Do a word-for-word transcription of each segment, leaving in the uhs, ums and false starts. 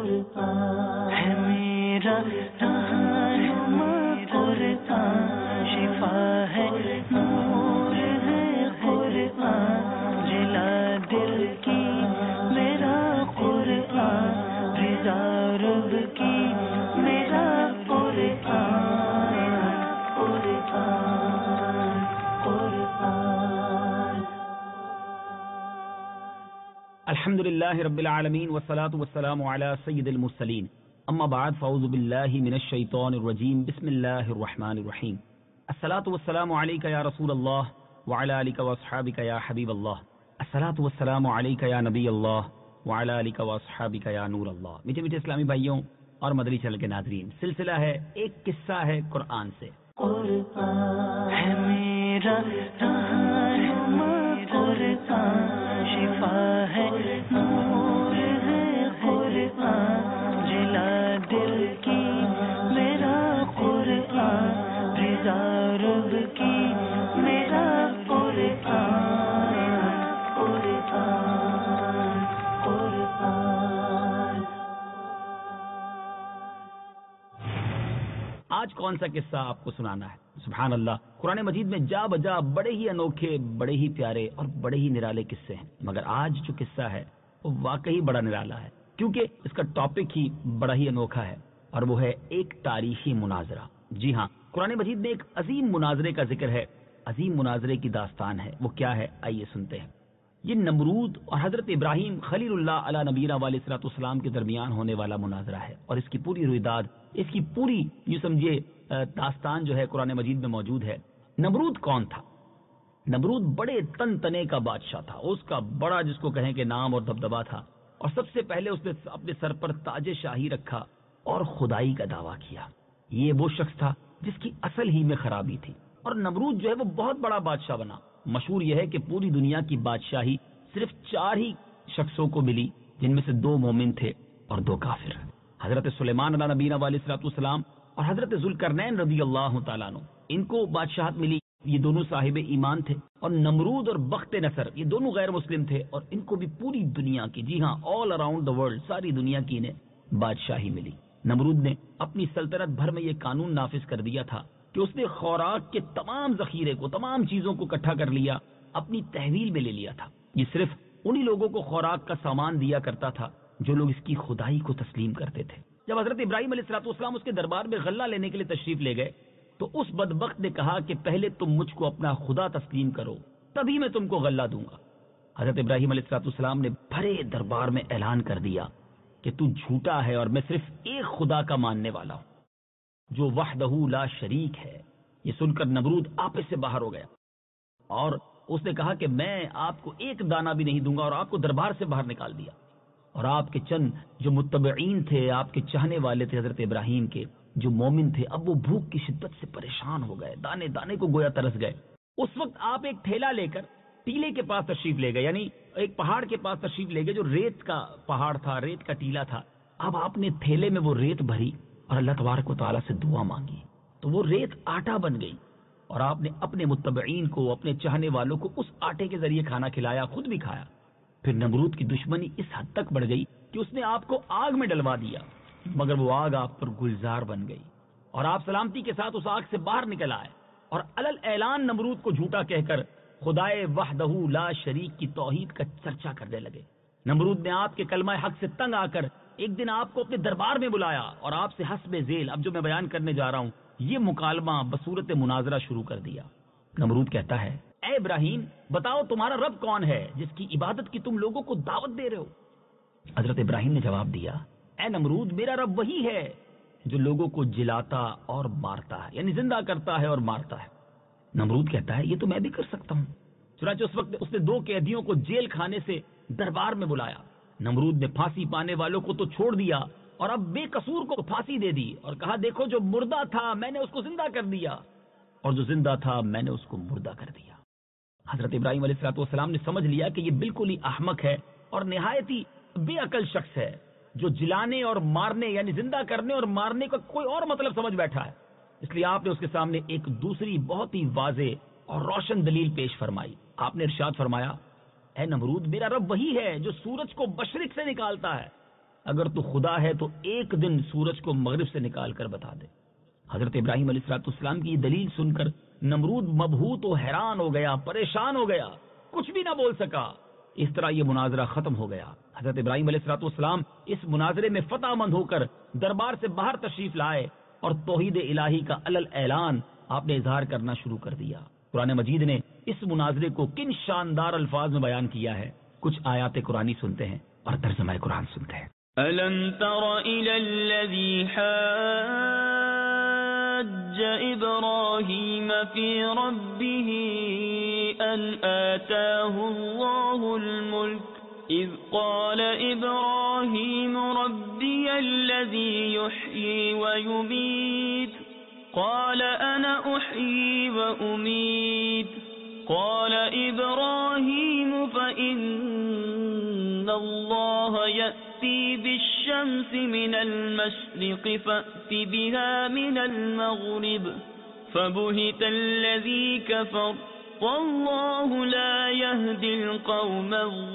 قرآن ہے میرا رہنما، قرآن شفا ہے، نور ہے قرآن، جلا دل کی میرا قرآن، رضا رب کی میرا قرآن، قرآن قرآن۔ الحمد للہ رب العالمین والصلاة والسلام علی سید المرسلین، اما بعد فاعوذ باللہ من الشیطان الرجیم، بسم اللہ الرحمن الرحیم۔ الصلاة والسلام علیک یا رسول اللہ وعلی آلک واصحابک یا حبیب اللہ، الصلاة والسلام علیک یا نبی اللہ وعلی آلک واصحابک یا نور اللہ۔ میٹھے میٹھے اسلامی بھائیوں اور مدنی چینل کے ناظرین، سلسلہ ہے ایک قصہ ہے قرآن سے۔ قرآن ہے میرا رہنما، قرآن شفا ہے، نور ہے قرآن، جلا دل کی میرا قرآن، رضا رب کی میرا قرآن، قرآن قرآن۔ آج کون سا قصہ آپ کو سنانا ہے؟ سبحان اللہ، قرآن مجید میں جا بجا بڑے ہی انوکھے، بڑے ہی پیارے اور بڑے ہی نرالے قصے ہیں، مگر آج جو قصہ ہے وہ واقعی بڑا نرالا ہے، کیونکہ اس کا ٹاپک ہی بڑا ہی انوکھا ہے، اور وہ ہے ایک تاریخی مناظرہ۔ جی ہاں، قرآن مجید میں ایک عظیم مناظرے کا ذکر ہے، عظیم مناظرے کی داستان ہے۔ وہ کیا ہے؟ آئیے سنتے ہیں۔ یہ نمرود اور حضرت ابراہیم خلیل اللہ علیہ نبینا علیہ الصلوۃ والسلام کے درمیان ہونے والا مناظرہ ہے، اور اس کی پوری رویداد، اس کی پوری یہ سمجھے داستان جو ہے قرآن مجید میں موجود ہے۔ نمرود کون تھا؟ نمرود بڑے تن تنے کا بادشاہ تھا، اس کا بڑا جس کو کہیں کہ نام اور دبدبا تھا، اور سب سے پہلے اس نے اپنے سر پر تاج شاہی رکھا اور خدائی کا دعویٰ کیا۔ یہ وہ شخص تھا جس کی اصل ہی میں خرابی تھی، اور نمرود جو ہے وہ بہت بڑا بادشاہ بنا۔ مشہور یہ ہے کہ پوری دنیا کی بادشاہی صرف چار ہی شخصوں کو ملی، جن میں سے دو مومن تھے اور دو کافر، حضرت سلیمان علیہ نبینا علیہ الصلوۃ والسلام اور حضرت ذوالقرنین رضی اللہ تعالیٰ عنہ۔ ان کو بادشاہت ملی، یہ دونوں صاحب ایمان تھے، اور نمرود اور بخت نصر یہ دونوں غیر مسلم تھے، اور ان کو بھی پوری دنیا کی، جی ہاں آل اراؤنڈ دا ورلڈ، ساری دنیا کی انہیں بادشاہی ملی۔ نمرود نے اپنی سلطنت بھر میں یہ قانون نافذ کر دیا تھا کہ اس نے خوراک کے تمام ذخیرے کو، تمام چیزوں کو اکٹھا کر لیا، اپنی تحویل میں لے لیا تھا۔ یہ صرف انہی لوگوں کو خوراک کا سامان دیا کرتا تھا جو لوگ اس کی خدائی کو تسلیم کرتے تھے۔ جب حضرت ابراہیم علیہ الصلوۃ والسلام اس کے دربار میں غلہ لینے کے لیے تشریف لے گئے تو اس بدبخت نے کہا کہ پہلے تم مجھ کو اپنا خدا تسلیم کرو، تبھی میں تم کو غلہ دوں گا۔ حضرت ابراہیم علیہ الصلوۃ والسلام نے بھرے دربار میں اعلان کر دیا کہ تو جھوٹا ہے اور میں صرف ایک خدا کا ماننے والا ہوں جو وحدہ لا شریک ہے۔ یہ سن کر نمرود آپے سے باہر ہو گیا، اور اس نے کہا کہ میں آپ کو ایک دانہ بھی نہیں دوں گا، اور آپ کو دربار سے باہر نکال دیا۔ اور آپ کے چند جو متبعین تھے، آپ کے چاہنے والے تھے حضرت ابراہیم کے، جو مومن تھے، اب وہ بھوک کی شدت سے پریشان ہو گئے، دانے دانے کو گویا ترس گئے۔ اس وقت آپ ایک ٹھیلا لے کر ٹیلے کے پاس تشریف لے گئے، یعنی ایک پہاڑ کے پاس تشریف لے گئے جو ریت کا پہاڑ تھا، ریت کا ٹیلا تھا۔ اب آپ نے تھیلے میں وہ ریت بھری اور اللہ تبارک و تعالیٰ سے دعا مانگی، تو وہ ریت آٹا بن گئی، اور آپ نے اپنے متبعین کو، اپنے چاہنے والوں کو اس آٹے کے ذریعے کھانا کھلایا، خود بھی کھایا۔ پھر نمرود کی دشمنی اس حد تک بڑھ گئی کہ اس نے آپ کو آگ میں ڈلوا دیا، مگر وہ آگ آپ پر گلزار بن گئی، اور آپ سلامتی کے ساتھ اس آگ سے باہر نکل آئے، اور علل اعلان نمرود کو جھوٹا کہہ کر خدائے وحدہ لا شریک کی توحید کا چرچا کرنے لگے۔ نمرود نے آپ کے کلمہ حق سے تنگ آ کر ایک دن آپ کو اپنے دربار میں بلایا، اور آپ سے حسب ذیل اب جو میں بیان کرنے جا رہا ہوں یہ مکالمہ بصورت مناظرہ شروع کر دیا۔ نمرود کہتا ہے، اے ابراہیم بتاؤ تمہارا رب کون ہے جس کی عبادت کی تم لوگوں کو دعوت دے رہے ہو؟ حضرت ابراہیم نے جواب دیا، اے نمرود میرا رب وہی ہے جو لوگوں کو جلاتا اور مارتا ہے، یعنی زندہ کرتا ہے اور مارتا ہے۔ نمرود کہتا ہے، یہ تو میں بھی کر سکتا ہوں۔ چنانچہ اس وقت اس نے دو قیدیوں کو جیل خانے سے دربار میں بلایا۔ نمرود نے پھانسی پانے والوں کو تو چھوڑ دیا، اور اب بے قصور کو پھانسی دے دی، اور کہا دیکھو جو مردہ تھا میں نے اس کو زندہ کر دیا، اور جو زندہ تھا میں نے اس کو مردہ کر دیا۔ حضرت ابراہیم علیہ الصلوۃ والسلام نے سمجھ لیا کہ یہ بالکل ہی احمق ہے اور نہایت ہی بے عقل شخص ہے، جو جلانے اور مارنے یعنی زندہ کرنے اور مارنے کا کوئی اور مطلب سمجھ بیٹھا ہے۔ اس لیے آپ نے اس کے سامنے ایک دوسری بہت ہی واضح اور روشن دلیل پیش فرمائی۔ آپ نے ارشاد فرمایا، اے نمرود میرا رب وہی ہے جو سورج کو مشرق سے نکالتا ہے اگر تو خدا ہے تو ایک دن سورج کو مغرب سے نکال کر بتا دے۔ حضرت ابراہیم علیہ الصلوۃ والسلام کی یہ دلیل سن کر نمرود مبہوت و حیران ہو گیا، پریشان ہو گیا، کچھ بھی نہ بول سکا۔ اس طرح یہ مناظرہ ختم ہو گیا۔ حضرت ابراہیم علیہ الصلوۃ والسلام اس مناظرے میں فتح مند ہو کر دربار سے باہر تشریف لائے اور توحید الہی کا علل اعلان آپ نے اظہار کرنا شروع کر دیا۔ قرآن مجید نے اس مناظرے کو کن شاندار الفاظ میں بیان کیا ہے، کچھ آیات قرآنی سنتے ہیں اور ترجمہ قرآن سنتے ہیں۔ أَلَمْ تَرَ إِلَى الَّذِي حَاجَّ إِبْرَاهِيمَ فِي رَبِّهِ أَنْ آتَاهُ اللَّهُ الْمُلْكَ إِذْ قَالَ إِبْرَاهِيمُ رَبِّيَ الَّذِي يُحْيِي وَيُمِيتُ قَالَ أَنَا أُحْيِي وَأُمِيتُ قَالَ إِبْرَاهِيمُ فَإِنَّ اللَّهَ يَأْتِي بِالشَّمْسِ مِنَ الْمَشْرِقِ فَأْتِ بِهَا مِنَ الْمَغْرِبِ فَبُهِتَ الَّذِي كَفَرَ وَاللَّهُ لَا يَهْدِي الْقَوْمَ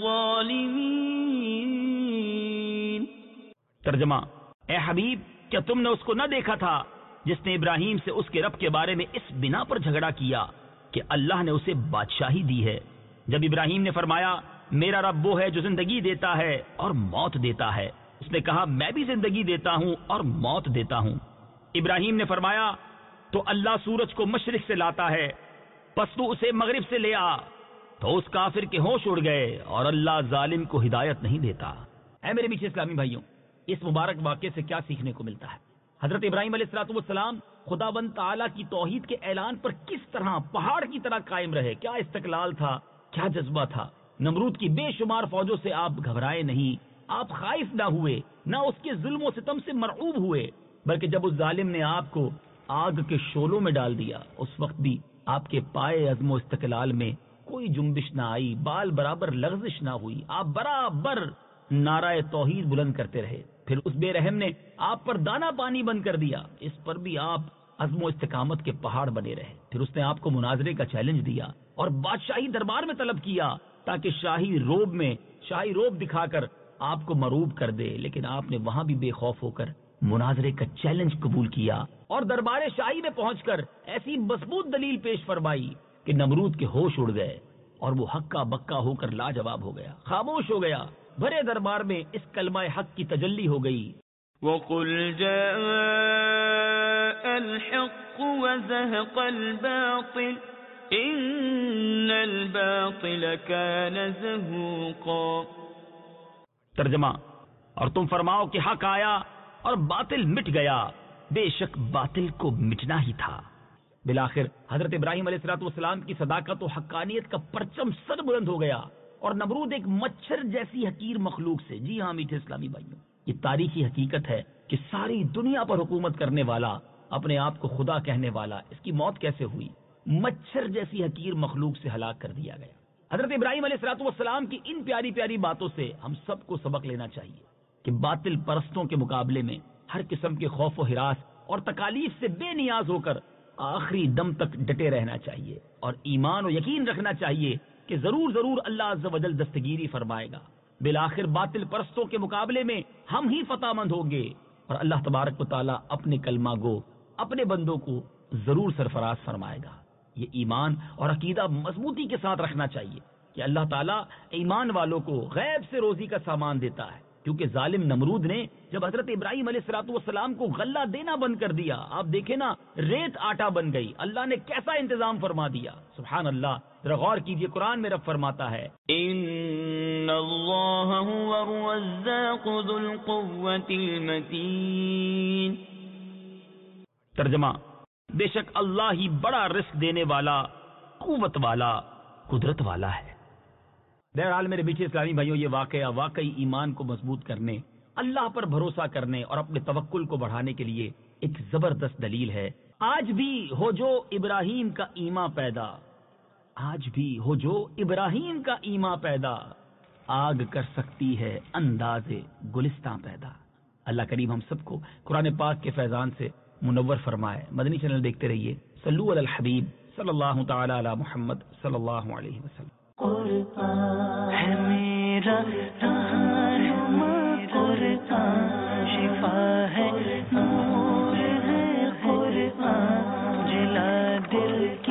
الظَّالِمِينَ۔ ترجمہ: اے حبیب، کیا تم نے اس کو نہ دیکھا تھا جس نے ابراہیم سے اس کے رب کے بارے میں اس بنا پر جھگڑا کیا کہ اللہ نے اسے بادشاہی دی ہے؟ جب ابراہیم نے فرمایا میرا رب وہ ہے جو زندگی دیتا ہے اور موت دیتا ہے، اس نے کہا میں بھی زندگی دیتا ہوں اور موت دیتا ہوں۔ ابراہیم نے فرمایا تو اللہ سورج کو مشرق سے لاتا ہے، پس تو اسے مغرب سے لے آ، تو اس کافر کے ہوش اڑ گئے اور اللہ ظالم کو ہدایت نہیں دیتا۔ اے میرے میٹھے اسلامی بھائیوں، اس مبارک واقعے سے کیا سیکھنے کو ملتا ہے؟ حضرت ابراہیم علیہ الصلوۃ والسلام خداوند تعالیٰ کی توحید کے اعلان پر کس طرح پہاڑ کی طرح قائم رہے، کیا استقلال تھا، کیا جذبہ تھا۔ نمرود کی بے شمار فوجوں سے آپ گھبرائے نہیں، آپ خائف نہ ہوئے، نہ اس کے ظلم و ستم سے مرعوب ہوئے، بلکہ جب اس ظالم نے آپ کو آگ کے شعلوں میں ڈال دیا، اس وقت بھی آپ کے پائے عزم و استقلال میں کوئی جنبش نہ آئی، بال برابر لغزش نہ ہوئی، آپ برابر نعرہ توحید بلند کرتے رہے۔ پھر اس بے رحم نے آپ پر دانا پانی بند کر دیا، اس پر بھی آپ عزم و استقامت کے پہاڑ بنے رہے۔ پھر اس نے آپ کو مناظرے کا چیلنج دیا اور بادشاہی دربار میں طلب کیا تاکہ شاہی روب میں شاہی روب دکھا کر آپ کو مروب کر دے، لیکن آپ نے وہاں بھی بے خوف ہو کر مناظرے کا چیلنج قبول کیا اور دربار شاہی میں پہنچ کر ایسی مضبوط دلیل پیش فرمائی کہ نمرود کے ہوش اڑ گئے اور وہ ہکا بکا ہو کر لاجواب ہو گیا، خاموش ہو گیا۔ بھرے دربار میں اس کلمہ حق کی تجلی ہو گئی۔ وَقُلْ جَاءَ الْحَقُّ وَزَهَقَ الْبَاطِلُ إِنَّ الْبَاطِلَ كَانَ زَهُوقًا۔ ترجمہ: اور تم فرماؤ کہ حق آیا اور باطل مٹ گیا، بے شک باطل کو مٹنا ہی تھا۔ بالآخر حضرت ابراہیم علیہ الصلوۃ والسلام کی صداقت و حقانیت کا پرچم سر بلند ہو گیا اور نمرود ایک مچھر جیسی حقیر مخلوق سے، جی ہاں میٹھے اسلامی بھائیوں، یہ تاریخی حقیقت ہے کہ ساری دنیا پر حکومت کرنے والا، اپنے آپ کو خدا کہنے والا، اس کی موت کیسے ہوئی؟ مچھر جیسی حقیر مخلوق سے ہلاک کر دیا گیا۔ حضرت ابراہیم علیہ الصلوۃ والسلام کی ان پیاری پیاری باتوں سے ہم سب کو سبق لینا چاہیے کہ باطل پرستوں کے مقابلے میں ہر قسم کے خوف و ہراس اور تکالیف سے بے نیاز ہو کر آخری دم تک ڈٹے رہنا چاہیے اور ایمان و یقین رکھنا چاہیے کہ ضرور ضرور اللہ عز و جل دستگیری فرمائے گا۔ بالآخر باطل پرستوں کے مقابلے میں ہم ہی فتح مند ہوں گے اور اللہ تبارک و تعالیٰ اپنے کلمہ گو اپنے بندوں کو ضرور سرفراز فرمائے گا۔ یہ ایمان اور عقیدہ مضبوطی کے ساتھ رکھنا چاہیے کہ اللہ تعالیٰ ایمان والوں کو غیب سے روزی کا سامان دیتا ہے، کیونکہ ظالم نمرود نے جب حضرت ابراہیم علیہ الصلوۃ والسلام کو غلہ دینا بند کر دیا، آپ دیکھیں نا، ریت آٹا بن گئی، اللہ نے کیسا انتظام فرما دیا۔ سبحان اللہ، ذرا غور کیجئے، قرآن میں رب فرماتا ہے ان اللہ هو الرزاق ذو القوة المتین۔ ترجمہ: بے شک اللہ ہی بڑا رزق دینے والا، قوت والا، قدرت والا ہے۔ بہرحال میرے بیچے اسلامی بھائیوں، یہ واقعہ واقعی ایمان کو مضبوط کرنے، اللہ پر بھروسہ کرنے اور اپنے توکل کو بڑھانے کے لیے ایک زبردست دلیل ہے۔ آج بھی ہو جو ابراہیم کا ایمان پیدا، آج بھی ہو جو ابراہیم کا ایمان پیدا، آگ کر سکتی ہے انداز گلستان پیدا۔ اللہ کریم ہم سب کو قرآن پاک کے فیضان سے منور فرمائے۔ مدنی چینل دیکھتے رہیے۔ صلو علی الحبیب صلی اللہ تعالی علی محمد صلی اللہ علیہ وسلم۔ قرآن ہے میرا رہنما، قرآن قرآن شفا ہے نور ہے قرآن جلا دل کی